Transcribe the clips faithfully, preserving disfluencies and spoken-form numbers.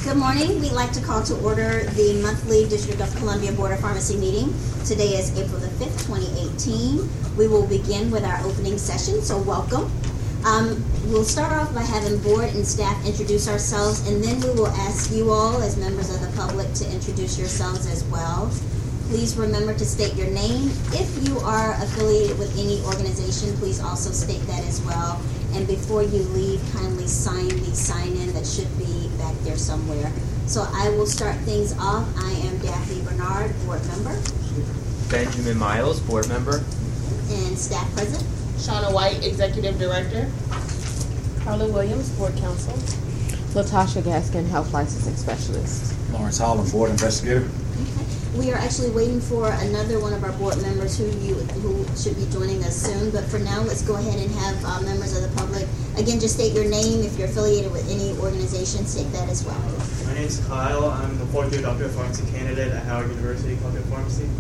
Good morning. We'd like to call to order the monthly District of Columbia Board of Pharmacy meeting. Today is April the fifth, twenty eighteen. We will begin with our opening session, so welcome. Um, we'll start off by having board and staff introduce ourselves, and then we will ask you all as members of the public to introduce yourselves as well. Please remember to state your name. If you are affiliated with any organization, please also state that as well. And before you leave, kindly sign the sign-in that should be back there somewhere. So I will start things off. I am Daphne Bernard, board member. Benjamin Miles, board member. And staff present. Shauna White, executive director. Carla Williams, board counsel. Latasha Gaskin, health licensing specialist. Lawrence Holland, board investigator. We are actually waiting for another one of our board members who you who should be joining us soon. But for now, let's go ahead and have uh, members of the public. Again, just state your name. If you're affiliated with any organization, state that as well. My name is Kyle. I'm the fourth year Doctor of Pharmacy candidate at Howard University College of Pharmacy.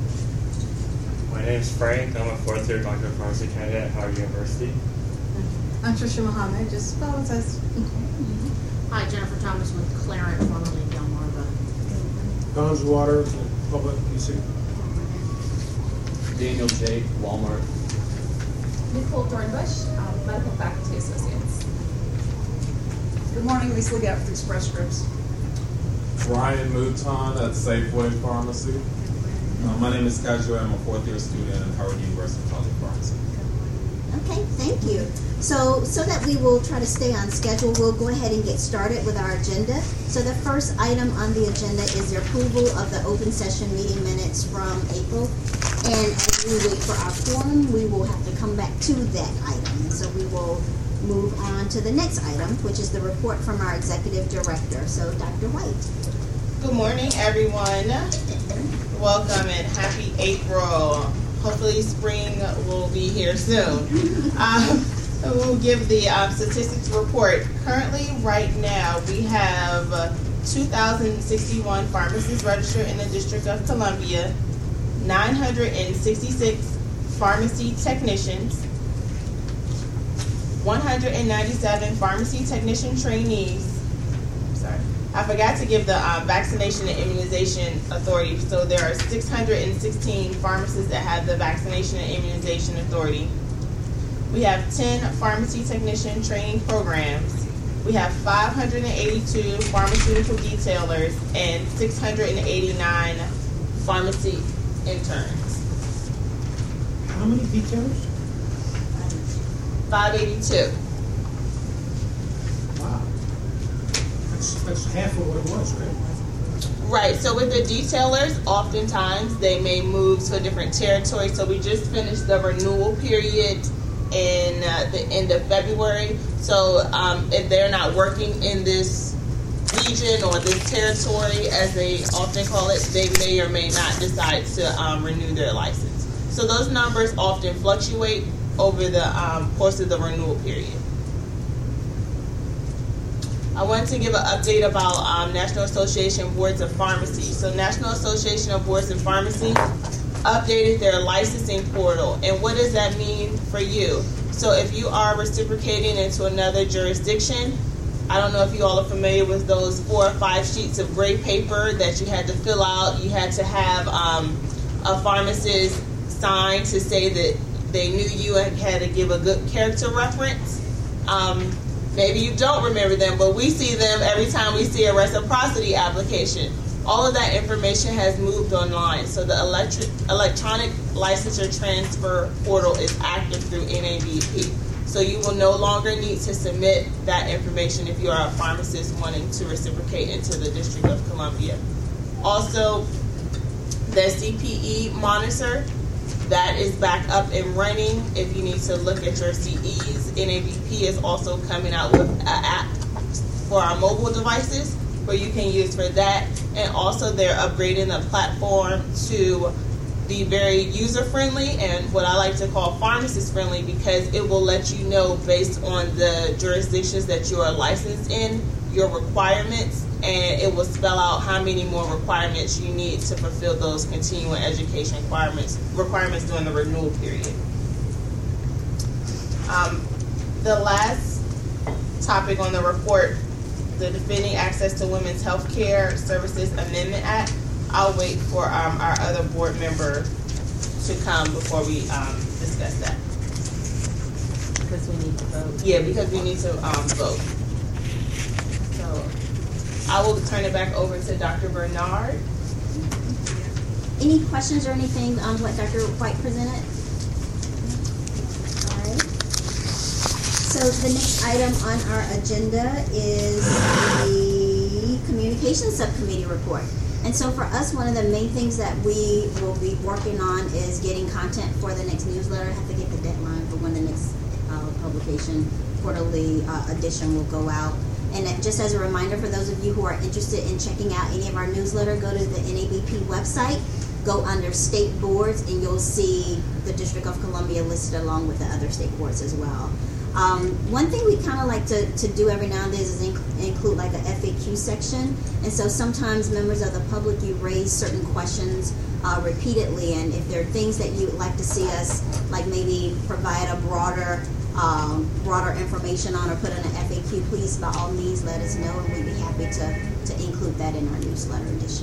My name is Frank. I'm a fourth year Doctor of Pharmacy candidate at Howard University. I'm Trisha Muhammad. Just spell it as. Hi, Jennifer Thomas with Clarent, formerly Delmarva. Don's Waters, Public P C. Daniel J. Walmart. Nicole Dornbush, um, Medical Faculty Associates. Good morning, Lisa Leggett with Express Scripts. Ryan Mouton at Safeway Pharmacy. Uh, my name is Kajua. I'm a fourth year student at Howard University College of Pharmacy. Okay, thank you. So, so that we will try to stay on schedule, we'll go ahead and get started with our agenda. So the first item on the agenda is the approval of the open session meeting minutes from April. And as we wait for our quorum, we will have to come back to that item. And so we will move on to the next item, which is the report from our executive director. So Doctor White. Good morning, everyone. Welcome and happy April. Hopefully spring will be here soon. Um, we'll give the um, statistics report. Currently, right now, we have uh, two thousand sixty-one pharmacists registered in the District of Columbia, nine hundred sixty-six pharmacy technicians, one hundred ninety-seven pharmacy technician trainees. Sorry. I forgot to give the uh, vaccination and immunization authority. So there are six hundred sixteen pharmacists that have the vaccination and immunization authority. We have ten pharmacy technician training programs. We have five hundred eighty-two pharmaceutical detailers and six hundred eighty-nine pharmacy interns. How many detailers? five eighty-two. Wow. That's, that's half of what it was, right? Right, so with the detailers, oftentimes they may move to a different territory. So we just finished the renewal period in uh, the end of February. So um, if they're not working in this region or this territory, as they often call it, they may or may not decide to um, renew their license. So those numbers often fluctuate over the um, course of the renewal period. I wanted to give an update about um, National Association Boards of Pharmacy. So National Association of Boards of Pharmacy updated their licensing portal. And what does that mean for you? So if you are reciprocating into another jurisdiction, I don't know if you all are familiar with those four or five sheets of gray paper that you had to fill out. You had to have um, a pharmacist sign to say that they knew you and had to give a good character reference. Um, maybe you don't remember them, but we see them every time we see a reciprocity application. All of that information has moved online. So the electric, electronic licensure transfer portal is active through N A B P. So you will no longer need to submit that information if you are a pharmacist wanting to reciprocate into the District of Columbia. Also, the C P E monitor, that is back up and running. If you need to look at your C Es, N A B P is also coming out with an app for our mobile devices where you can use for that. And also they're upgrading the platform to be very user-friendly and what I like to call pharmacist-friendly, because it will let you know based on the jurisdictions that you are licensed in, your requirements, and it will spell out how many more requirements you need to fulfill those continuing education requirements requirements during the renewal period. Um, the last topic on the report the Defending Access to Women's Health Care Services Amendment Act. I'll wait for um, our other board member to come before we um, discuss that. Because we need to vote. Yeah, because we need to um, vote. So I will turn it back over to Doctor Bernard. Any questions or anything on what Doctor White presented? All right. So the next item on our agenda is the Communications Subcommittee report. And so for us, one of the main things that we will be working on is getting content for the next newsletter. I have to get the deadline for when the next uh, publication quarterly uh, edition will go out. And just as a reminder, for those of you who are interested in checking out any of our newsletter, go to the N A B P website, go under state boards, and you'll see the District of Columbia listed along with the other state boards as well. Um, one thing we kind of like to, to do every now and then is inc- include like a F A Q section. And so sometimes members of the public, you raise certain questions uh, repeatedly. And if there are things that you would like to see us, like maybe provide a broader um, broader information on or put in an F A Q, please by all means let us know, and we'd be happy to, to include that in our newsletter edition.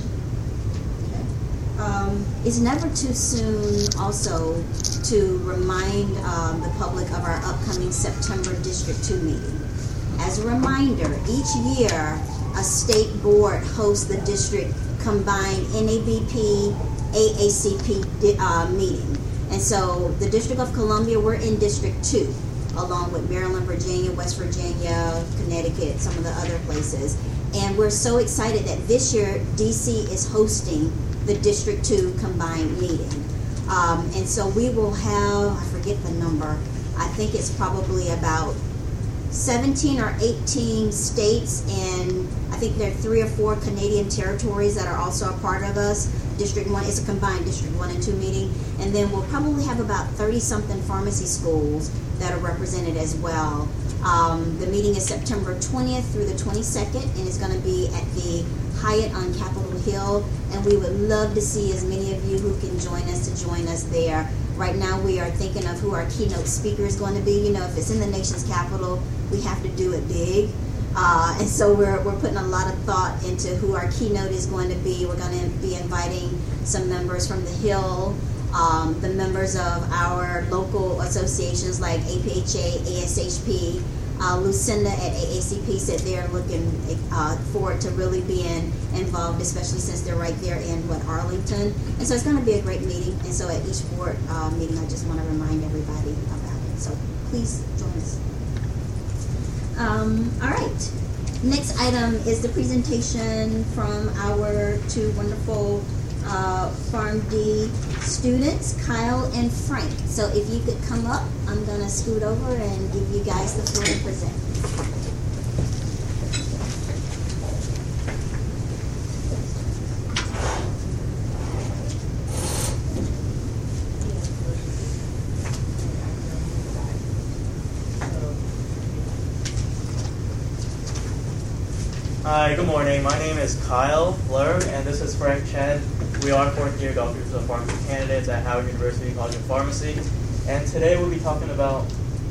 Um, it's never too soon also to remind um, the public of our upcoming September District two meeting. As a reminder, each year a state board hosts the district combined N A B P, A A C P uh, meeting. And so the District of Columbia, we're in District two, along with Maryland, Virginia, West Virginia, Connecticut, some of the other places. And we're so excited that this year D C is hosting the District two combined meeting. Um, and so we will have, I forget the number, I think it's probably about seventeen or eighteen states, and I think there are three or four Canadian territories that are also a part of us. District one, it's a combined District one and two meeting. And then we'll probably have about thirty something pharmacy schools that are represented as well. Um, the meeting is September twentieth through the twenty-second, and it's going to be at the Hyatt on Capitol Hill, and we would love to see as many of you who can join us to join us there. Right now we are thinking of who our keynote speaker is going to be. You know, if it's in the nation's capital, we have to do it big. Uh, and so we're, we're putting a lot of thought into who our keynote is going to be. We're going to be inviting some members from the Hill, um, the members of our local associations like A P H A, A S H P, Uh, Lucinda at A A C P said they're looking uh, forward to really being involved, especially since they're right there in what Arlington. And so it's going to be a great meeting. And so at each board uh, meeting, I just want to remind everybody about it. So please join us. Um, all right. Next item is the presentation from our two wonderful uh, PharmD students, Kyle and Frank. So if you could come up, I'm going to scoot over and give you guys the floor to present. Hi, good morning. My name is Kyle Lerg, and this is Frank Chen. We are fourth year Doctors of Pharmacy candidates at Howard University College of Pharmacy. And today we'll be talking about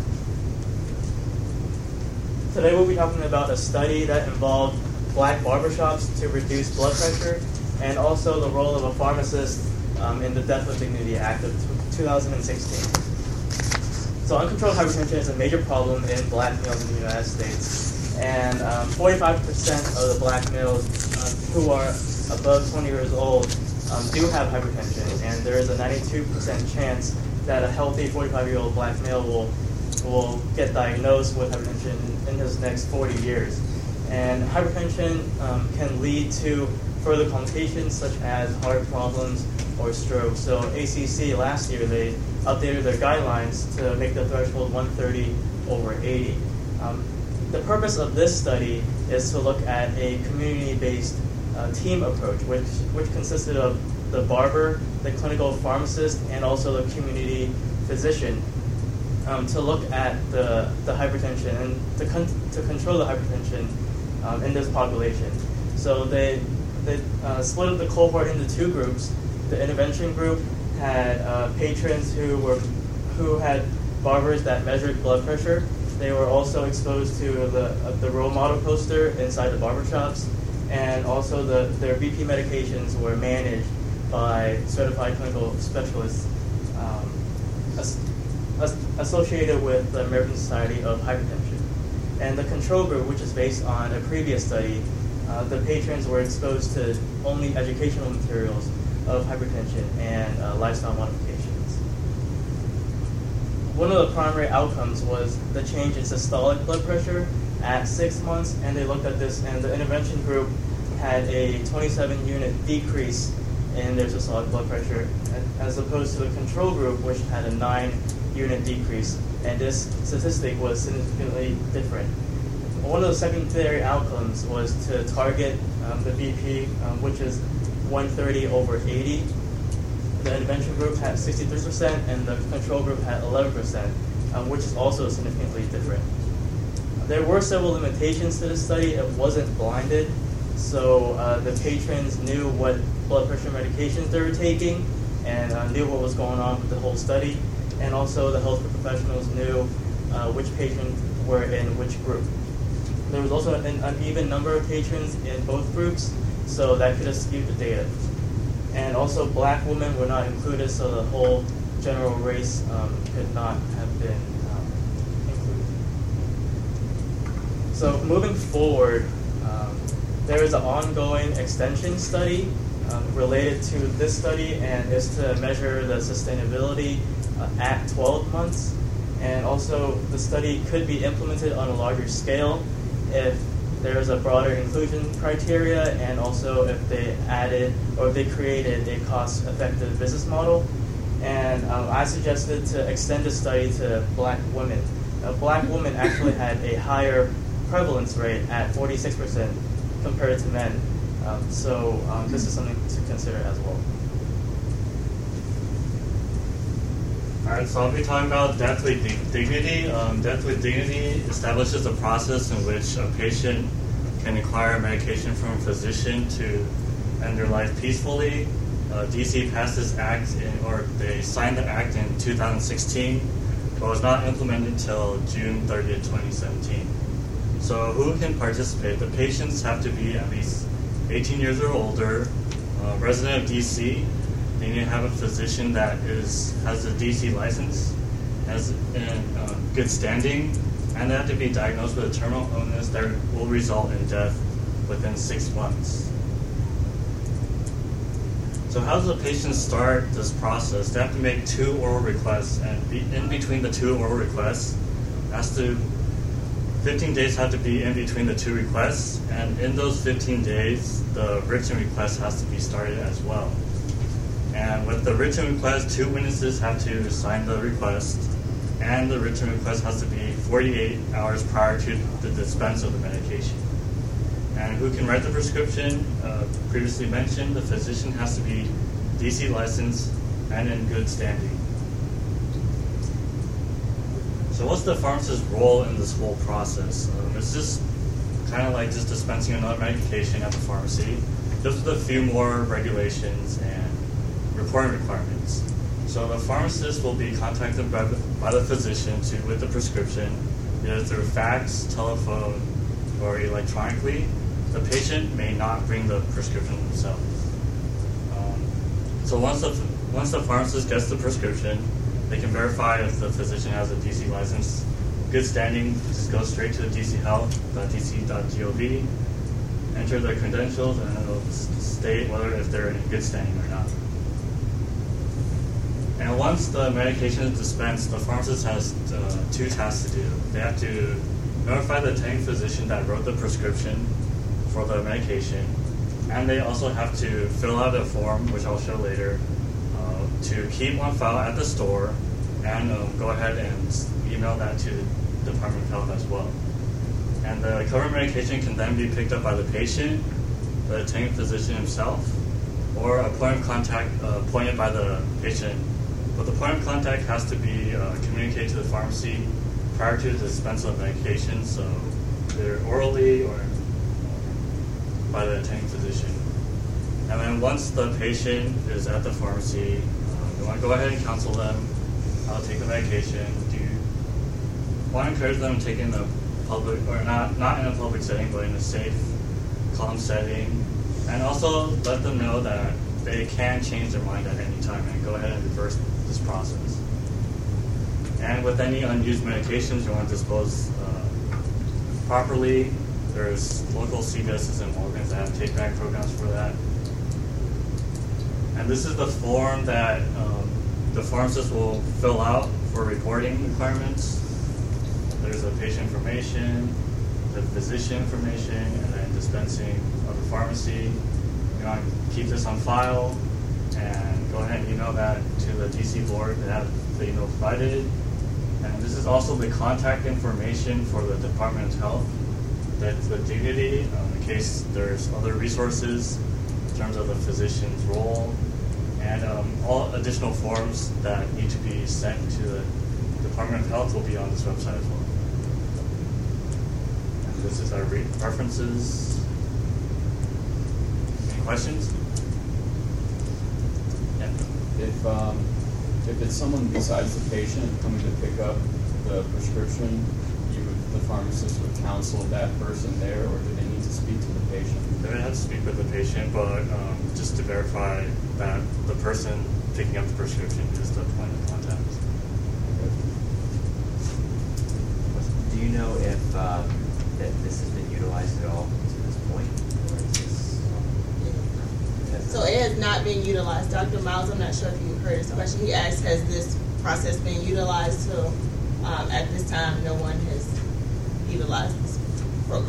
today we'll be talking about a study that involved black barbershops to reduce blood pressure, and also the role of a pharmacist um, in the Death with Dignity Act of two thousand sixteen. So uncontrolled hypertension is a major problem in black males in the United States. And um, forty-five percent of the black males um, who are above twenty years old um, do have hypertension, and there is a ninety-two percent chance that a healthy forty-five-year-old black male will will get diagnosed with hypertension in his next forty years. And hypertension um, can lead to further complications such as heart problems or stroke. So A C C last year, they updated their guidelines to make the threshold one thirty over eighty. Um, The purpose of this study is to look at a community-based uh, team approach, which which consisted of the barber, the clinical pharmacist, and also the community physician, um, to look at the, the hypertension and to con- to control the hypertension um, in this population. So they they uh, split up the cohort into two groups. The intervention group had uh, patrons who were who had barbers that measured blood pressure, They were also exposed to the uh, the role model poster inside the barbershops, and also the their B P medications were managed by certified clinical specialists um, as, as associated with the American Society of Hypertension. And the control group, which is based on a previous study, uh, the patrons were exposed to only educational materials of hypertension and uh, lifestyle modifications. One of the primary outcomes was the change in systolic blood pressure at six months, and they looked at this, and the intervention group had a twenty-seven unit decrease in their systolic blood pressure, as opposed to the control group, which had a nine unit decrease, and this statistic was significantly different. One of the secondary outcomes was to target um, the B P, um, which is one thirty over eighty. The intervention group had sixty-three percent, and the control group had eleven percent, um, which is also significantly different. There were several limitations to this study. It wasn't blinded, so uh, the patrons knew what blood pressure medications they were taking and uh, knew what was going on with the whole study, and also the healthcare professionals knew uh, which patrons were in which group. There was also an uneven number of patrons in both groups, so that could have skewed the data. And also black women were not included, so the whole general race um, could not have been um, included. So moving forward, um, there is an ongoing extension study um, related to this study, and is to measure the sustainability uh, at twelve months. And also the study could be implemented on a larger scale if there is a broader inclusion criteria, and also if they added or if they created a cost-effective business model. And um, I suggested to extend the study to black women. Now, black women actually had a higher prevalence rate at forty-six percent compared to men. Um, so um, this is something to consider as well. Alright, so I'll be talking about Death with Dignity. Um, Death with Dignity establishes a process in which a patient can acquire medication from a physician to end their life peacefully. Uh, D C passed this act, in, or they signed the act in two thousand sixteen, but was not implemented until June thirtieth, twenty seventeen. So who can participate? The patients have to be at least eighteen years or older, uh, resident of D C. They need to have a physician that is has a D C license, has in uh, good standing, and they have to be diagnosed with a terminal illness that will result in death within six months. So how does the patient start this process? They have to make two oral requests, and be in between the two oral requests, has to fifteen days have to be in between the two requests, and in those fifteen days, the written request has to be started as well. And with the written request, two witnesses have to sign the request, and the written request has to be forty-eight hours prior to the dispense of the medication. And who can write the prescription? Uh, previously mentioned, the physician has to be D C licensed and in good standing. So what's the pharmacist's role in this whole process? Um, it's just kind of like just dispensing another medication at the pharmacy, just with a few more regulations and reporting requirements. So the pharmacist will be contacted by the, by the physician to with the prescription, either through fax, telephone, or electronically. The patient may not bring the prescription themselves. Um, so once the once the pharmacist gets the prescription, they can verify if the physician has a D C license. Good standing, just go straight to d c health dot d c dot gov, enter their credentials, and it'll state whether if they're in good standing or not. And once the medication is dispensed, the pharmacist has uh, two tasks to do. They have to notify the attending physician that wrote the prescription for the medication, and they also have to fill out a form, which I'll show later, uh, to keep on file at the store, and um, go ahead and email that to the Department of Health as well. And the covered medication can then be picked up by the patient, the attending physician himself, or a point of contact uh, appointed by the patient. But the point of contact has to be uh, communicated to the pharmacy prior to the dispense of medication, so either orally or by the attending physician. And then once the patient is at the pharmacy, uh, you want to go ahead and counsel them how to take the medication, do want to encourage them to take in a public, or not, not in a public setting, but in a safe, calm setting. And also let them know that they can change their mind at any time and go ahead and reverse this process. And with any unused medications, you want to dispose uh, properly. There's local C V S's and Walgreens that have take-back programs for that. And this is the form that um, the pharmacist will fill out for reporting requirements. There's the patient information, the physician information, and then dispensing of the pharmacy. You want to keep this on file and go ahead and email that to the D C board to have the email provided. And this is also the contact information for the Department of Health. That's the dignity um, in case there's other resources in terms of the physician's role, and um, all additional forms that need to be sent to the Department of Health will be on this website as well. And this is our re- references. Any questions? Yeah. If um, if it's someone besides the patient coming to pick up the prescription, you would, the pharmacist would counsel that person there, or do they need to speak to the patient? They would have to speak with the patient, but um, just to verify that the person picking up the prescription is the point of contact. Do you know if uh, that this has been utilized at all to this point? Or is this, So it has not been utilized. Doctor Miles, I'm not sure if you heard his question. He asked, has this process been utilized? So um, at this time, no one has utilized this program.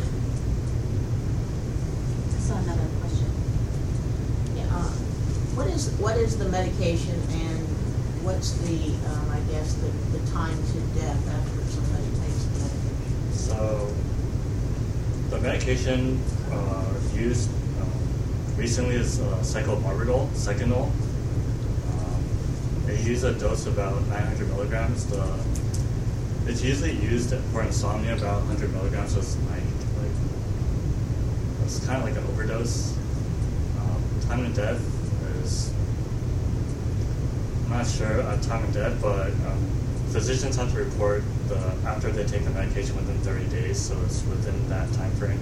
So another question. Yeah, uh, what is what is the medication, and what's the um, I guess the, the time to death after somebody takes the medication? So the medication uh, used um, recently is uh, cyclobarbital, Seconal. Um, they use a dose of about nine hundred milligrams. The, it's usually used for insomnia about one hundred milligrams, so it's like, like it's kind of like an overdose. Um, time of death is, I'm not sure on time of death, but um, physicians have to report the after they take the medication within thirty days, so it's within that time frame.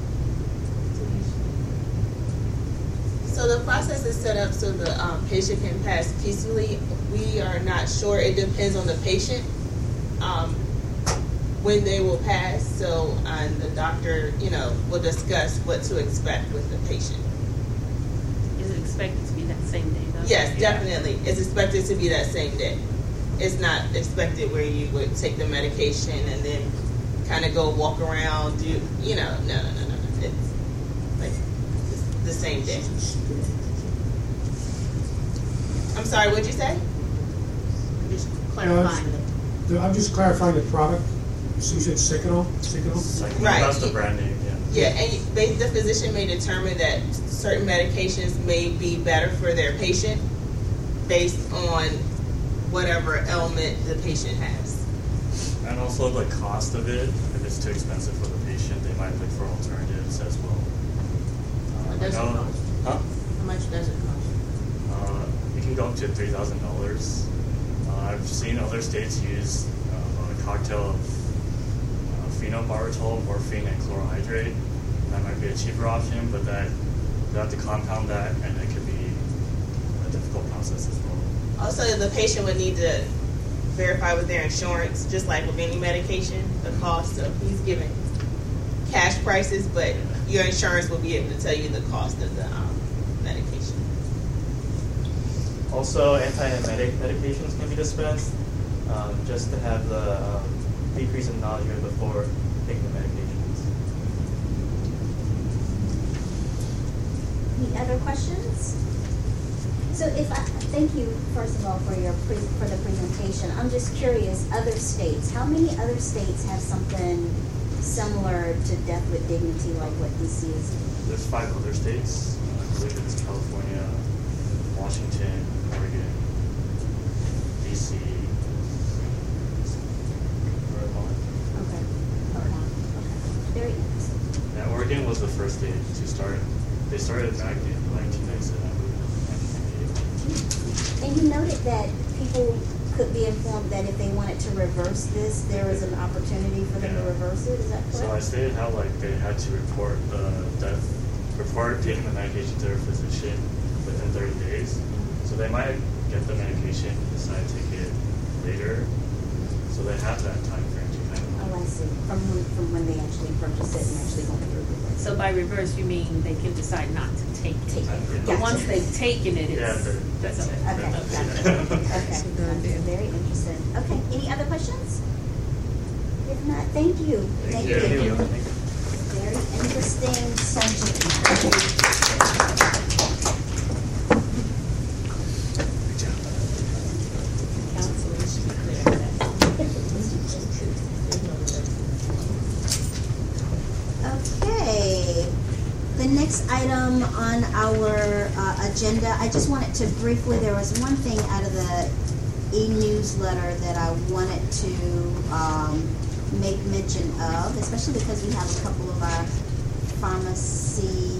So the process is set up so the um, patient can pass peacefully. We are not sure. It depends on the patient um, when they will pass. So and the doctor, you know, will discuss what to expect with the patient. Is it expected to be that same day, though? Yes, definitely. It's expected to be that same day. It's not expected where you would take the medication and then kind of go walk around, do, you know, no, no, no, no. It's like it's the same day. I'm sorry, what'd you say? Just clarifying it. Uh, I'm just clarifying the product. So you said Seconal? Seconal? Right. That's the brand name, yeah. Yeah, and they, the physician may determine that certain medications may be better for their patient based on whatever ailment the patient has. And also the cost of it. If it's too expensive for the patient, they might look for alternatives as well. Uh, What does it I know- cost? Huh? How much does it cost? Uh, it can go up to three thousand dollars. Uh, I've seen other states use uh, a cocktail of uh, phenobarbital, morphine, and chlorohydrate. That might be a cheaper option, but that you have to compound that, and it could be a difficult process as well. Also, the patient would need to verify with their insurance, just like with any medication, the cost of, he's giving cash prices, but your insurance will be able to tell you the cost of the um, medication. Also, antiemetic medications can be dispensed, um, just to have the um, decrease in nausea before taking the medications. Any other questions? So if I, thank you, first of all, for your pre, for the presentation. I'm just curious, other states, how many other states have something similar to Death with Dignity like what D C is doing? There's five other states. Uh, I believe it's California, Washington, Oregon, D C, Vermont. Okay. Okay. Okay. Very interesting. Yeah, Oregon was the first state to start. They started back in nineteen ninety-seven. And you noted that people could be informed that if they wanted to reverse this, there is an opportunity for them to reverse it. Is that correct? So I stated how like they had to report the death, report taking the medication to their physician within thirty days. So they might get the medication, decide to take it later. So they have that time frame to kind of. Oh, I see. From when, from when they actually purchase it and actually going through it. So by reverse, you mean they can decide not to take it. Take it. But Gotcha. once they've taken it, it's, Yeah, they're- that's okay. Okay, gotcha. Okay, gotcha. Very interesting. Okay, any other questions? If not, thank you. Thank you. Thank you. Very interesting subject matter. Council, we should be clear on that. Okay. The next item on our uh, agenda, I just wanted to briefly, there was one thing out of the e-newsletter that I wanted to um, make mention of, especially because we have a couple of our pharmacy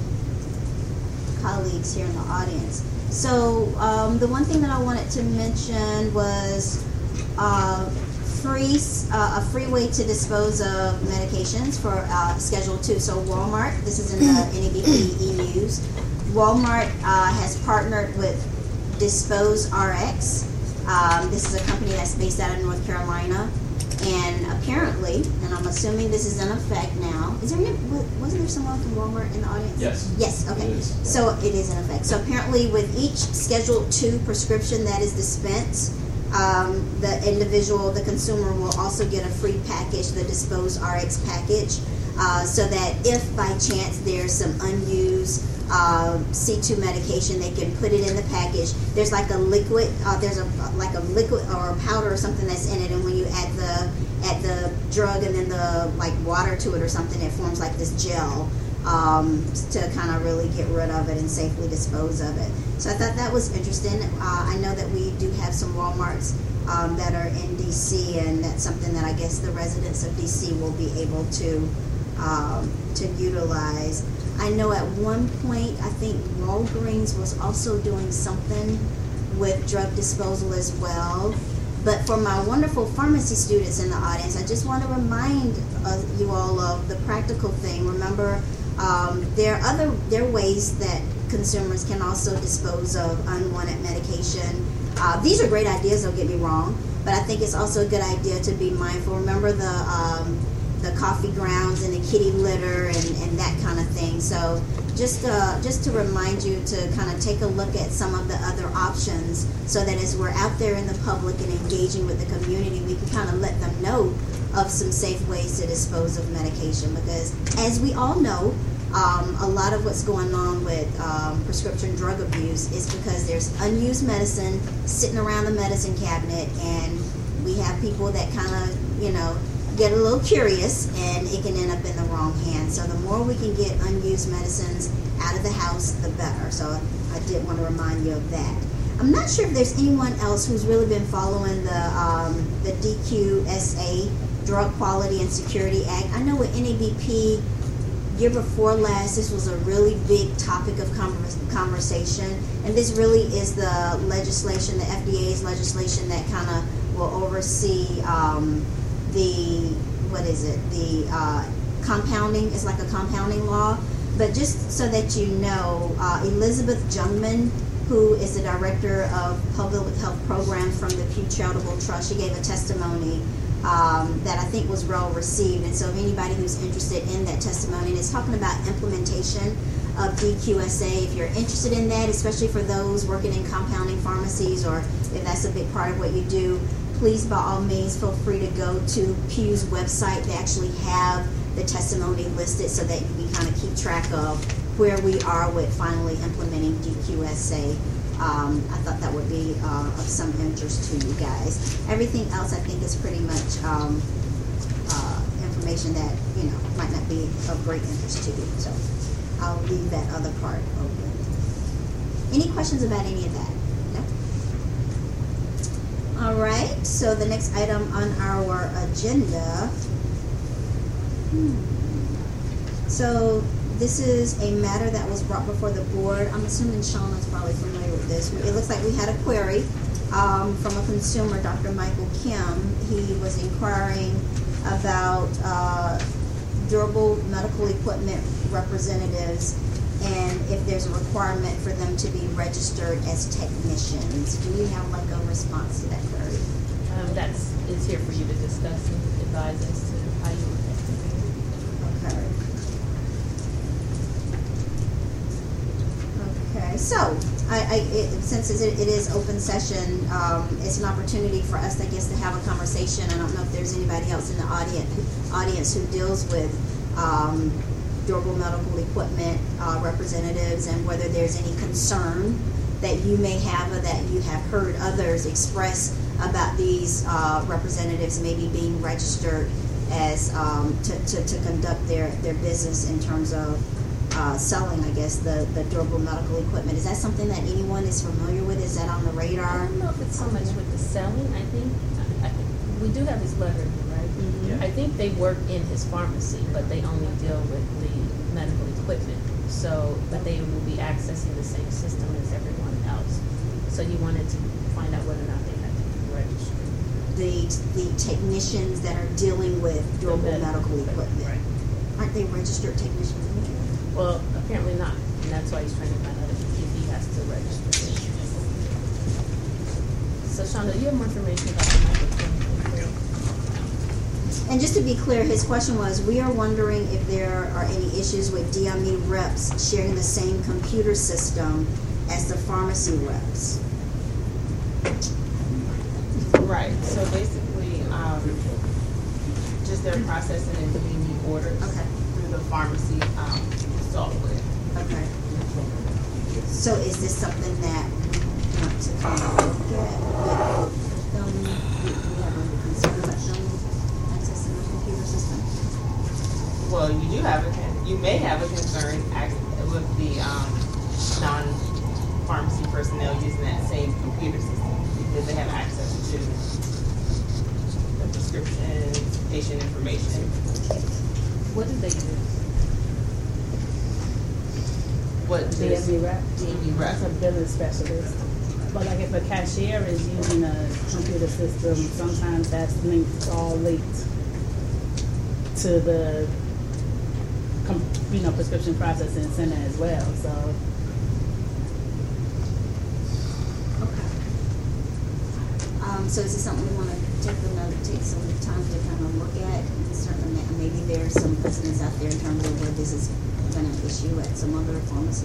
colleagues here in the audience. So um, the one thing that I wanted to mention was uh, free uh, a free way to dispose of medications for uh, Schedule two. So Walmart, this is in the N A B P e-news. Walmart uh, has partnered with Dispose R X. Um, this is a company that's based out of North Carolina, and apparently, and I'm assuming this is in effect now. Is there any, wasn't there someone from Walmart in the audience? Yes. Yes. Okay. It is. So it is in effect. So apparently, with each Schedule two prescription that is dispensed, um, the individual, the consumer, will also get a free package, the Dispose R X package, uh, so that if by chance there's some unused Uh, C two medication, they can put it in the package. There's like a liquid, uh, there's a like a liquid or a powder or something that's in it, and when you add the add the drug and then the like water to it or something, it forms like this gel um, to kind of really get rid of it and safely dispose of it. So I thought that was interesting. Uh, I know that we do have some Walmarts um, that are in D C, and that's something that I guess the residents of D C will be able to um, to utilize. I know at one point, I think Walgreens was also doing something with drug disposal as well. But for my wonderful pharmacy students in the audience, I just want to remind uh, you all of the practical thing. Remember, um, there are other there are ways that consumers can also dispose of unwanted medication. Uh, these are great ideas, don't get me wrong, but I think it's also a good idea to be mindful. Remember the um, the coffee grounds and the kitty litter and, and that kind of thing. So just uh, just to remind you to kind of take a look at some of the other options, so that as we're out there in the public and engaging with the community, we can kind of let them know of some safe ways to dispose of medication. Because as we all know, um, a lot of what's going on with um, prescription drug abuse is because there's unused medicine sitting around the medicine cabinet, and we have people that kind of, you know, get a little curious, and it can end up in the wrong hands. So the more we can get unused medicines out of the house, the better. So I did want to remind you of that. I'm not sure if there's anyone else who's really been following the um, the D Q S A, Drug Quality and Security Act. I know with N A B P, year before last, this was a really big topic of converse, conversation, and this really is the legislation, the F D A's legislation that kind of will oversee um, the, what is it, the uh, compounding, it's like a compounding law. But just so that you know, uh, Elizabeth Jungman, who is the Director of Public Health Programs from the Pew Charitable Trust, she gave a testimony um, that I think was well received. And so if anybody who's interested in that testimony, and it's talking about implementation of D Q S A, if you're interested in that, especially for those working in compounding pharmacies, or if that's a big part of what you do, please, by all means, feel free to go to Pew's website. They actually have the testimony listed so that you can kind of keep track of where we are with finally implementing D Q S A. Um, I thought that would be uh, of some interest to you guys. Everything else, I think, is pretty much um, uh, information that, you know, might not be of great interest to you. So I'll leave that other part open. Any questions about any of that? All right, so the next item on our agenda. Hmm. So this is a matter that was brought before the board. I'm assuming Sean is probably familiar with this. It looks like we had a query um, from a consumer, Doctor Michael Kim. He was inquiring about uh, durable medical equipment representatives and if there's a requirement for them to be registered as technicians. Do we have like a response to that query? Um, that's, it's here for you to discuss and advise as to how you would have to do it. Okay. Okay, so, I, I, it, since it, it is open session, um, it's an opportunity for us, I guess, to have a conversation. I don't know if there's anybody else in the audience, audience who deals with, um, durable medical equipment uh, representatives, and whether there's any concern that you may have or that you have heard others express about these uh, representatives maybe being registered as um, to, to, to conduct their, their business in terms of uh, selling, I guess, the, the durable medical equipment. Is that something that anyone is familiar with? Is that on the radar? I don't know if it's so much with the selling. I think, I, I, we do have his letter, right? Mm-hmm. Yeah. I think they work in his pharmacy, but they only deal with the medical equipment. So, but they will be accessing the same system as everyone else. So you wanted to find out whether or not they had to be registered. The, the technicians that are dealing with durable medical, medical equipment. Right. Aren't they registered technicians? Well, apparently not. And that's why he's trying to find out if he has to register. So, Shonda, you have more information about the microphone? And just to be clear, his question was, we are wondering if there are any issues with D M E reps sharing the same computer system as the pharmacy reps. Right. So basically, um, just their processing and doing the orders okay. through the pharmacy um, software. Okay. So is this something that we want to kind of look at with them? We, we have a concern about them accessing the computer system? Well, you do have a con- you may have a concern act- with the um, non-pharmacy personnel using that same computer system because they have access to the prescriptions, patient information. What do they do? What D M E rep? D M E rep. That's a billing specialist. But like if a cashier is using a computer system, sometimes that's linked, all linked to the, com- you know, prescription processing center as well. So. Okay. Um, so is this something we want to take another, take some time to kind of look at? And certainly, maybe there's some precedents out there in terms of where this is been an issue at some other pharmacies.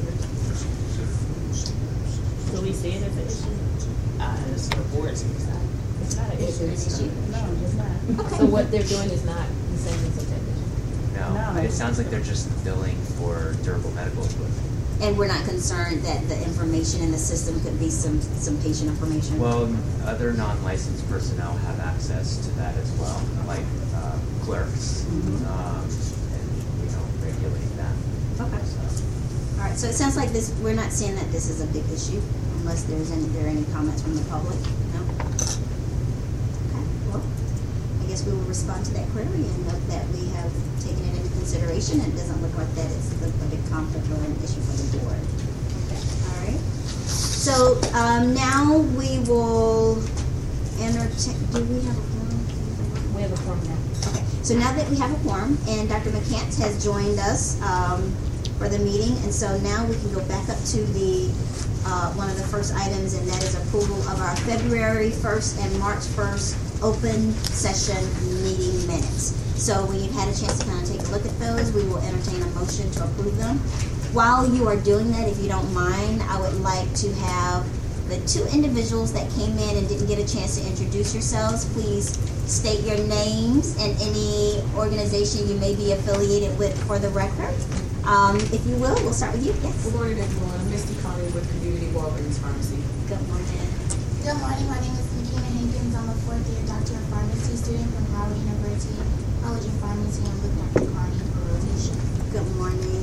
Do we see it as an issue? Uh, it's the board's side. It's not an issue. An issue? No, it's not. Okay. So what they're doing is not the same as a technician? No, No. it sounds like they're just billing for durable medical equipment. And we're not concerned that the information in the system could be some, some patient information? Well, other non-licensed personnel have access to that as well, like uh, clerks, Mhm. um, and, you know, regulate that. Okay. All right, so it sounds like this, we're not seeing that this is a big issue, unless there's any, there are any comments from the public, no? Okay, well, I guess we will respond to that query and note that we have taken it into consideration, and it doesn't look like that it's a, a big conflict or an issue for the board. Okay, all right. So, um, now we will entertain, do we have a quorum? We have a form now. Okay, so now that we have a quorum, and Doctor McCants has joined us um, for the meeting, and so now we can go back up to the uh, one of the first items, and that is approval of our February first and March first open session meeting minutes. So when you've had a chance to kind of take a look at those, we will entertain a motion to approve them. While you are doing that, if you don't mind, I would like to have the two individuals that came in and didn't get a chance to introduce yourselves, please state your names and any organization you may be affiliated with for the record. Um, if you will, we'll start with you. Yes. Good morning, everyone. Misty Conley with Community Walgreens Pharmacy. Good morning. Good morning. My name is Nikina Hankins. I'm a fourth year Doctor of Pharmacy student from Howard University College of Pharmacy. I'm with Doctor Carney for rotation. Good morning.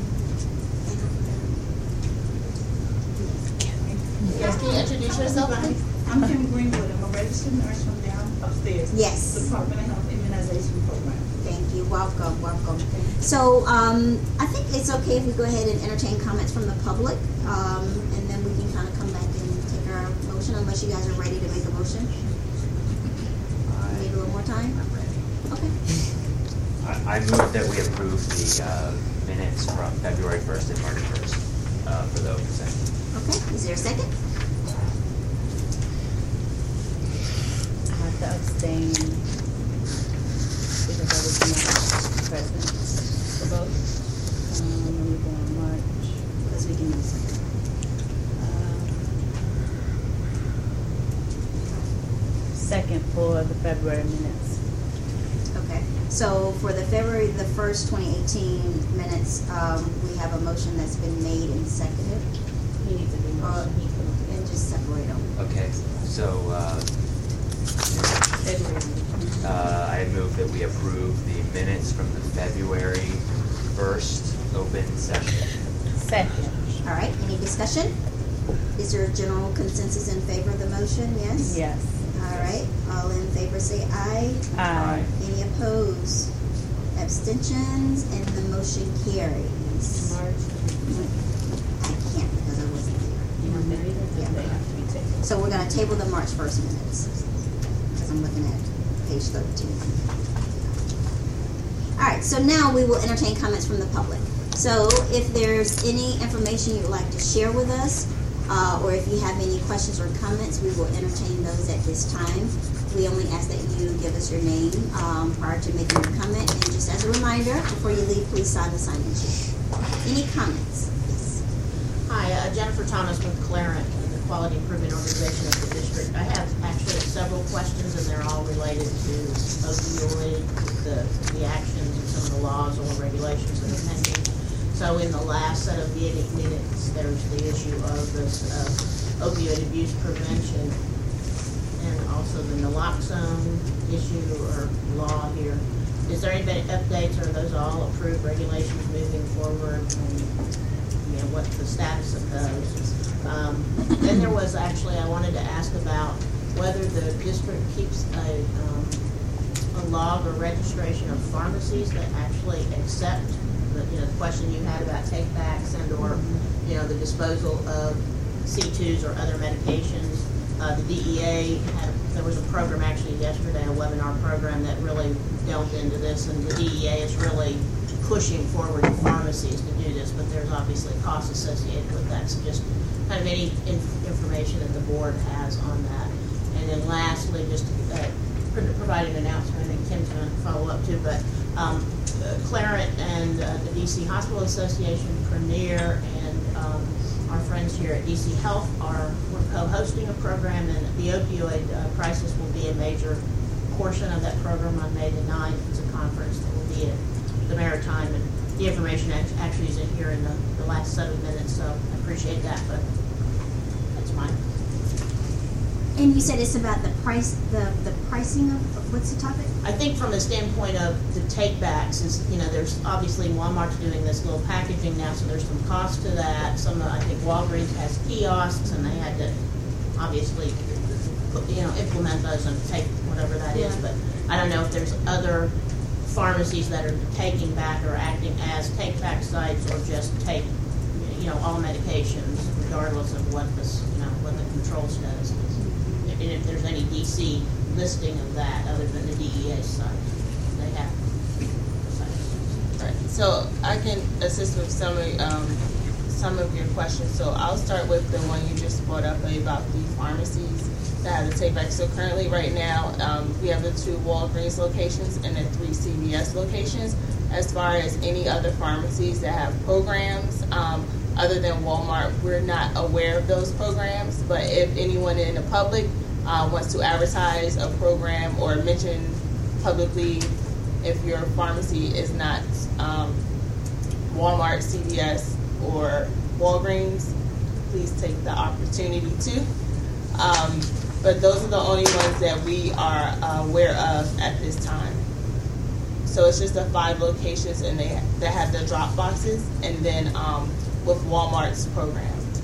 Yes, can you introduce yourself, please? I'm Kim Greenwood. I'm a registered nurse from down upstairs. Yes. Department of Health Immunization Program. Thank you. Welcome. Welcome. So um, I think it's okay if we go ahead and entertain comments from the public, um, and then we can kind of come back and take our motion motion unless you guys are ready to make a motion. Need a little more time? I'm ready. Okay. I, I move that we approve the uh, minutes from February first and March first uh, for the open session. Okay, is there a second? I have to abstain because I was not present for both. Um, let me go on March. Because we can use it. Second for the February minutes. Okay, so for the February the first, twenty eighteen minutes, um, we have a motion that's been made and seconded. He needs to be Uh, and just separate them. Okay, so uh, uh, I move that we approve the minutes from the February first open session. Second. All right, any discussion? Is there a general consensus in favor of the motion? Yes? Yes. All right, all in favor say aye. Aye. Any opposed? Abstentions, and the motion carries. March. I can't because I wasn't there. You want that either? Yeah. They have to be taken. So we're gonna table the March first minutes, because I'm looking at page thirteen. All right, so now we will entertain comments from the public. So if there's any information you'd like to share with us, uh, or if you have any questions or comments, we will entertain those at this time. We only ask that you give us your name um, prior to making your comment, and just as a reminder, before you leave, please sign the sign-in sheet. Any comments? Yes. Hi, uh, Jennifer Thomas with Clarent, the Quality Improvement Organization of the district. I have actually several questions, and they're all related to opioid, the, the actions and some of the laws or regulations that are pending. So in the last set of meeting minutes, there's the issue of this uh, opioid abuse prevention and also the naloxone issue or law here. Is there any updates, or are those all approved regulations moving forward? And, you know, what's the status of those? Um, then there was actually, I wanted to ask about whether the district keeps a, um, a log or registration of pharmacies that actually accept the, you know, the question you had about take-backs and or, you know, the disposal of C twos or other medications. Uh, the D E A had, there was a program actually yesterday, a webinar program that really delved into this, and the D E A is really pushing forward the pharmacies to do this, but there's obviously costs associated with that. So just kind of any inf- information that the board has on that. And then lastly, just uh, provide an announcement, and Kim's going to follow up too, but um, uh, Clarent and uh, the D C Hospital Association, Premier, and um, our friends here at D C Health are we're co-hosting a program, and the opioid uh, crisis will be a major portion of that program on May the ninth. It's a conference that will be at the Maritime, and the information actually is in here in the, the last seven minutes, so I appreciate that, but that's mine. And you said it's about the price, the, the pricing of, what's the topic? I think from the standpoint of the take-backs is, you know, there's obviously Walmart's doing this little packaging now, so there's some cost to that. Some, I think Walgreens has kiosks, and they had to obviously, you know, implement those and take whatever that is. Yeah. But I don't know if there's other pharmacies that are taking back or acting as take-back sites, or just take, you know, all medications regardless of what this, you know, what the control status is. And if there's any D C listing of that other than the D E A site, they have. Right. So I can assist with some of um, some of your questions. So I'll start with the one you just brought up about the pharmacies that have the take back. So currently, right now, um, we have the two Walgreens locations and the three C V S locations. As far as any other pharmacies that have programs, um, other than Walmart, we're not aware of those programs. But if anyone in the public Uh, wants to advertise a program or mention publicly if your pharmacy is not um, Walmart, C V S, or Walgreens, please take the opportunity to. Um, but those are the only ones that we are uh, aware of at this time. So it's just the five locations, and they that have the drop boxes, and then um, with Walmart's program.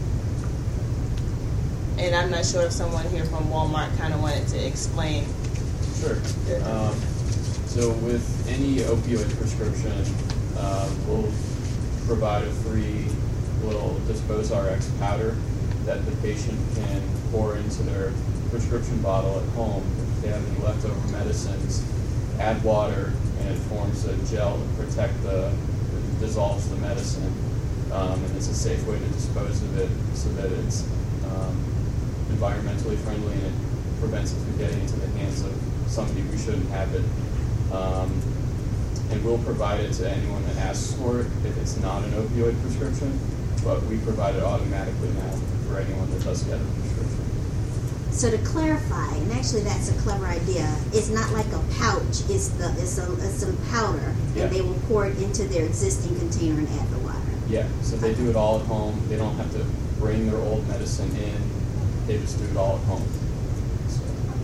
And I'm not sure if someone here from Walmart kind of wanted to explain. Sure. Um, so with any opioid prescription, uh, we'll provide a free little Dispose R X powder that the patient can pour into their prescription bottle at home. If they have any leftover medicines, add water, and it forms a gel to protect the, it dissolves the medicine. Um, and it's a safe way to dispose of it so that it's um, environmentally friendly and it prevents it from getting into the hands of somebody who shouldn't have it. Um, and we'll provide it to anyone that asks for it if it's not an opioid prescription, but we provide it automatically now for anyone that does get a prescription. So to clarify, and actually that's a clever idea, it's not like a pouch, it's the it's, a, it's some powder, Yeah. and they will pour it into their existing container and add the water. Yeah, so they do it all at home. They don't have to bring their old medicine in. They just do it all at home. So.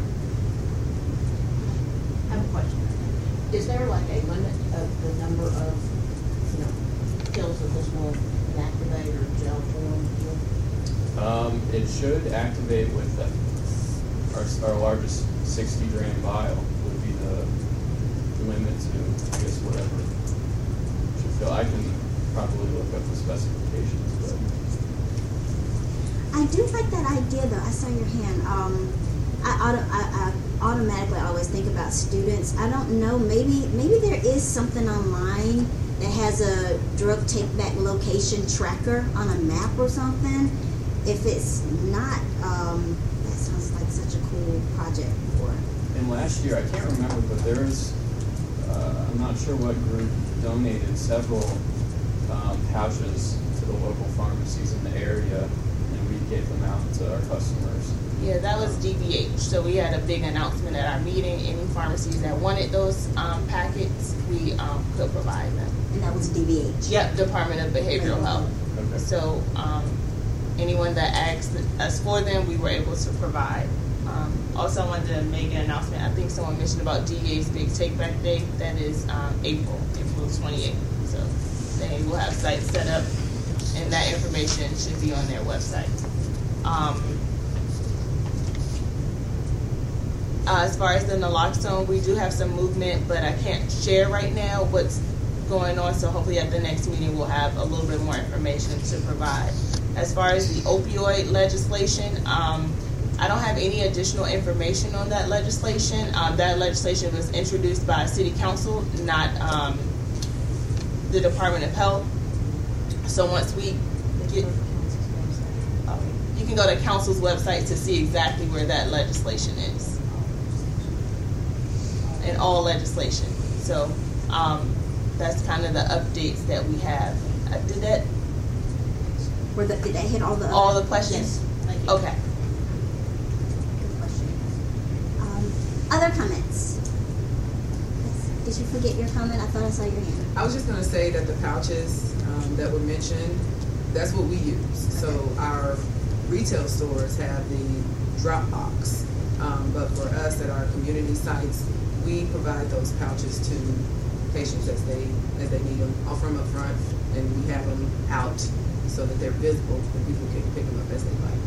I have a question. Is there like a limit of the number of, you know, pills that this will inactivate or gel form? Um, it should activate with the, our, our largest sixty gram vial would be the limit to, I guess, whatever it should fill. I can probably look up the specifications, but. I do like that idea though. I saw your hand. Um, I, auto, I, I automatically always think about students. I don't know, maybe maybe there is something online that has a drug take back location tracker on a map or something. If it's not, um, that sounds like such a cool project for it. And last year, I can't remember, but there was, uh, I'm not sure what group donated several um, pouches to the local pharmacies in the area, and we gave them out to our customers. Yeah, that was D B H. So we had a big announcement at our meeting. Any pharmacies that wanted those um, packets, we um, could provide them. And that was D B H? Yep, Department of Behavioral Health. Okay. So um, anyone that asked us for them, we were able to provide. Um, also, I wanted to make an announcement. I think someone mentioned about D E A's Big Take Back Day. That is um, April, April twenty-eighth. So they will have sites set up, and that information should be on their website. Um, Uh, as far as the naloxone, we do have some movement, but I can't share right now what's going on, so hopefully at the next meeting we'll have a little bit more information to provide. As far as the opioid legislation, um, I don't have any additional information on that legislation. Um, that legislation was introduced by City Council, not um, the Department of Health. So once we get, uh, you can go to Council's website to see exactly where that legislation is. In all legislation. So um, that's kind of the updates that we have. Uh, did that? Were the, did that hit all the all other the questions? Yes. Thank you. Okay. Good question. Um, other comments? Yes. Did you forget your comment? I thought I saw your hand. I was just going to say that the pouches um, that were mentioned, that's what we use. So our retail stores have the drop box, um, but for us at our community sites, we provide those pouches to patients as they as they need them, all from up front, and we have them out so that they're visible and people can pick them up as they like.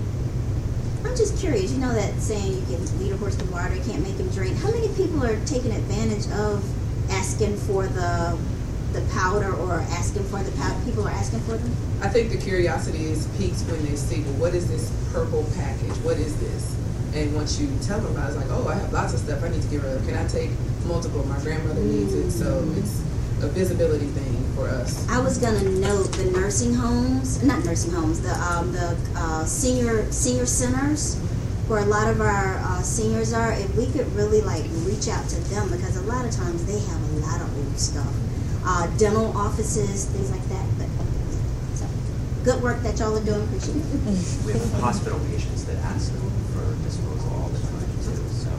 I'm just curious. You know that saying, you can lead a horse to water, you can't make him drink. How many people are taking advantage of asking for the the powder or asking for the powder? People are asking for them? I think the curiosity is peaked when they see, well, what is this purple package? What is this? And once you tell them about it, it's like, oh, I have lots of stuff I need to give her. Can I take multiple? My grandmother needs it. So it's a visibility thing for us. I was gonna note the nursing homes, not nursing homes, the um, the uh, senior senior centers, where a lot of our uh, seniors are. If we could really like reach out to them, because a lot of times they have a lot of old stuff, uh, dental offices, things like that. But so, good work that y'all are doing. Appreciate it. We have hospital patients that ask for disposal all the time too. So,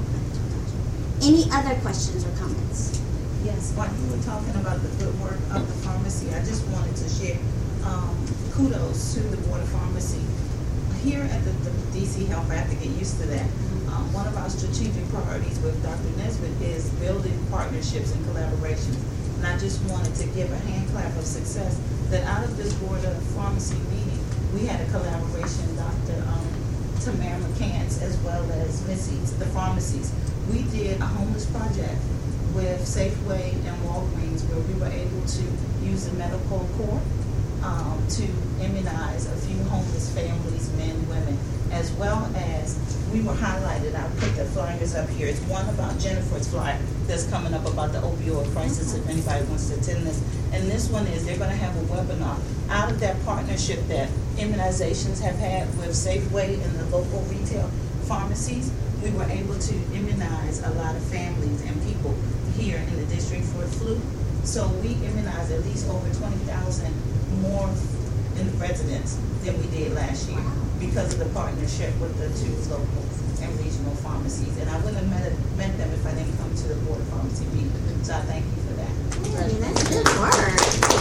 any other questions or comments? Yes, while you were talking about the good work of the pharmacy, I just wanted to share um, kudos to the Board of Pharmacy. Here at the, the D C Health, I have to get used to that. Um, one of our strategic priorities with Doctor Nesbitt is building partnerships and collaborations. And I just wanted to give a hand clap of success that out of this Board of Pharmacy meeting, we had a collaboration, Doctor Um, Tamara McCants, as well as Missy's, the pharmacies. We did a homeless project with Safeway and Walgreens, where we were able to use the medical core um, to immunize a few homeless families, men, women, as well as we were highlighted. I put the flyers up here. It's one about Jennifer's flyer that's coming up about the opioid crisis if anybody wants to attend this. And this one is they're going to have a webinar out of that partnership that immunizations have had with Safeway and the local retail pharmacies. We were able to immunize a lot of families and people here in the district for the flu. So we immunized at least over twenty thousand more in the residents than we did last year because of the partnership with the two local and regional pharmacies. And I wouldn't have met, met them if I didn't come to the Board of Pharmacy meeting. So I thank you for that. Hey, that's good work.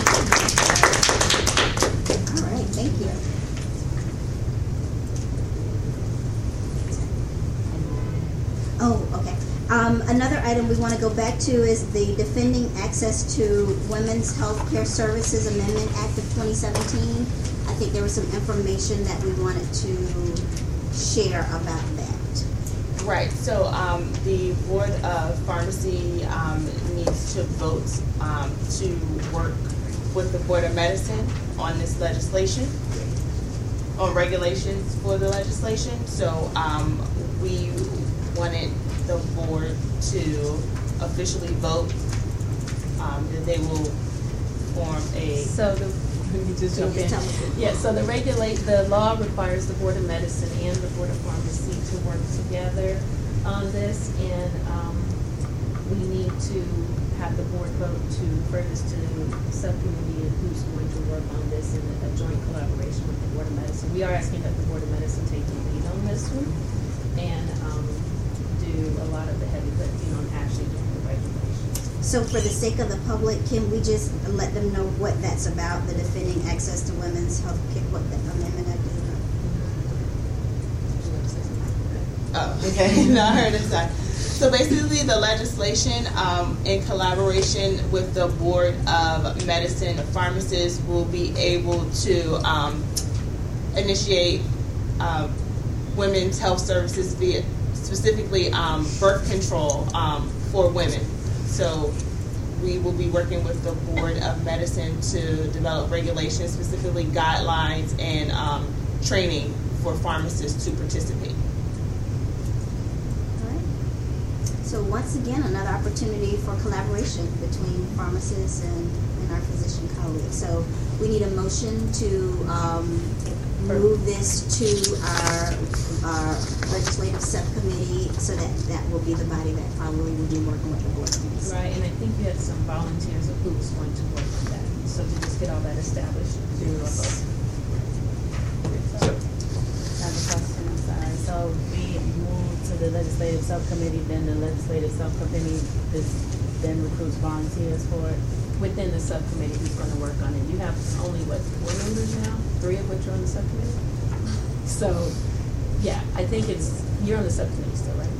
All right, thank you. Oh, okay. Um, another item we want to go back to is the Defending Access to Women's Health Care Services Amendment Act of twenty seventeen. I think there was some information that we wanted to share about that. Right. So um, the Board of Pharmacy um, needs to vote um, to work with the Board of Medicine on this legislation, on regulations for the legislation. So um, we wanted the board to officially vote um, that they will form a. So the let me just jump in. Yeah. So the regulate the law requires the Board of Medicine and the Board of Pharmacy to work together on this, and um, we need to have the board vote to refer this to the subcommittee and who's going to work on this in a joint collaboration with the Board of Medicine. We are asking that the Board of Medicine take the lead on this one and um, do a lot of the heavy lifting on actually doing the regulations. So for the sake of the public, can we just let them know what that's about, the Defending Access to Women's Health Care, what the amendment act is about? Oh, okay. No, I heard it. Sorry. So basically the legislation um, in collaboration with the Board of Medicine, pharmacists will be able to um, initiate uh, women's health services via specifically um, birth control um, for women. So we will be working with the Board of Medicine to develop regulations, specifically guidelines and um, training for pharmacists to participate. All right. So once again, another opportunity for collaboration between pharmacists and, and our physician colleagues. So we need a motion to um, move this to our, our legislative subcommittee so that that will be the body that probably will be working with the board. Right, and I think you had some volunteers of who's going to work on that. So to just get all that established through a vote. So, I have a question, I'm sorry. So we move to the legislative subcommittee, then the legislative subcommittee this then recruits volunteers for it. Within the subcommittee who's going to work on it. You have only, what, four members now? Three of which are on the subcommittee? So, yeah, I think it's, you're on the subcommittee still, right?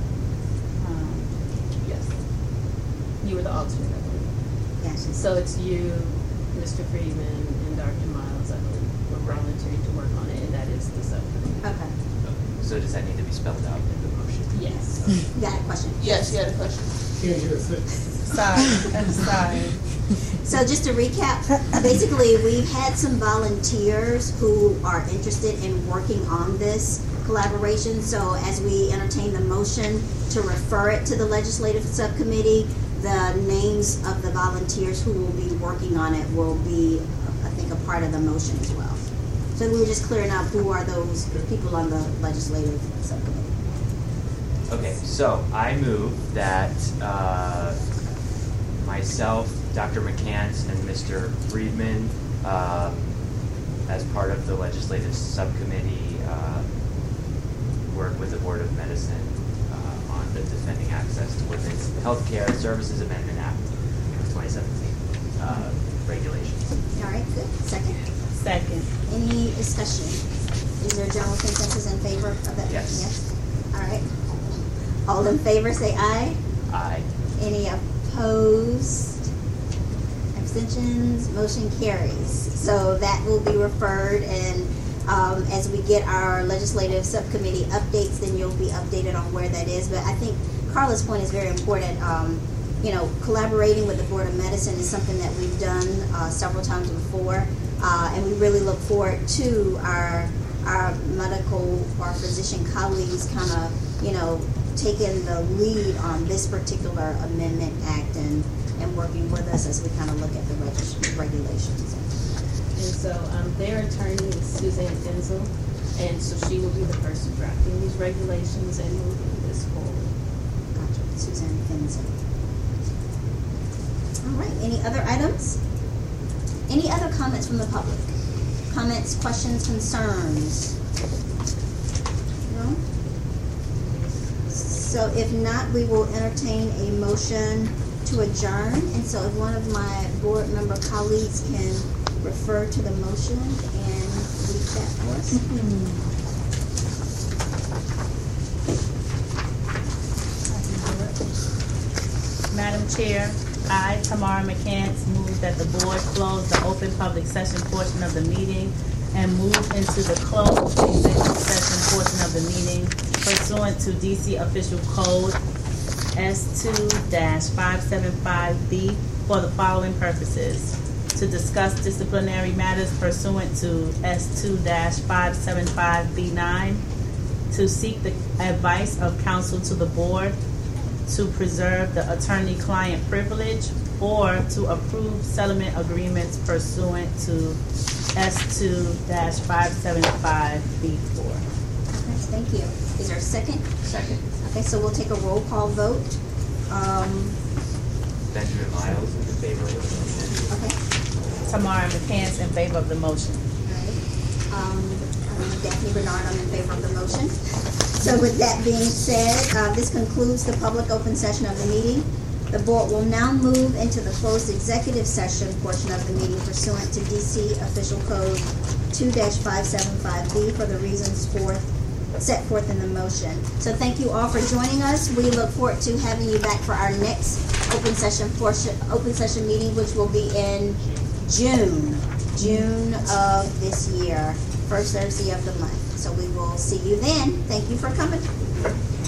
Um, yes. You were the alternate, I believe. Yes. So it's you, Mister Friedman, and Doctor Miles, I believe, were volunteering to work on it, and that is the subcommittee. Okay. So does that need to be spelled out in the motion? Yes. You got a question? Yes, you had a question. Can't hear a thing. Sorry, I'm sorry. So just to recap, basically we've had some volunteers who are interested in working on this collaboration. So as we entertain the motion to refer it to the legislative subcommittee, the names of the volunteers who will be working on it will be, I think, a part of the motion as well. So we were just clearing up who are those people on the legislative subcommittee. Okay, so I move that uh, myself, Doctor McCants, and Mister Friedman, um, as part of the legislative subcommittee, uh, work with the Board of Medicine uh, on the Defending Access to Women's Healthcare Services Amendment Act of twenty seventeen uh, regulations. All right, good. Second? Second. Any discussion? Is there a general consensus in favor of that? Yes. Yes? All right. All in favor, say aye. Aye. Any opposed? Abstentions? Motion carries. So that will be referred, and um, as we get our legislative subcommittee updates, then you'll be updated on where that is. But I think Carla's point is very important. Um, you know, collaborating with the Board of Medicine is something that we've done uh, several times before. Uh, and we really look forward to our our medical or physician colleagues kind of, you know, taking the lead on this particular amendment act and, and working with us as we kind of look at the reg- regulations. And so um, their attorney is Suzanne Denzel, and so she will be the person drafting these regulations and moving this forward. Gotcha. Suzanne Denzel. All right. Any other items? Any other comments from the public? Comments, questions, concerns? No? So if not, we will entertain a motion to adjourn. And so if one of my board member colleagues can refer to the motion and read that for us. Madam Chair, I, Tamara McCants, move that the board close the open public session portion of the meeting and move into the closed executive session portion of the meeting pursuant to D C Official Code S two five seventy-five B for the following purposes: to discuss disciplinary matters pursuant to S two five seventy-five B nine, to seek the advice of counsel to the board, to preserve the attorney-client privilege, or to approve settlement agreements pursuant to S two five seventy-five B four. Okay, thank you. Is there a second? Second. Okay, so we'll take a roll call vote. Um, Benjamin Miles in favor of the motion. okay. Tamara McCants in favor of the motion. Um, um, Daphne Bernard, I'm in favor of the motion. So with that being said, uh, this concludes the public open session of the meeting. The board will now move into the closed executive session portion of the meeting pursuant to D C Official Code two five seventy-five B for the reasons forth, set forth in the motion. So thank you all for joining us. We look forward to having you back for our next open session portion, open session meeting, which will be in June, June of this year, first Thursday of the month. So we will see you then. Thank you for coming.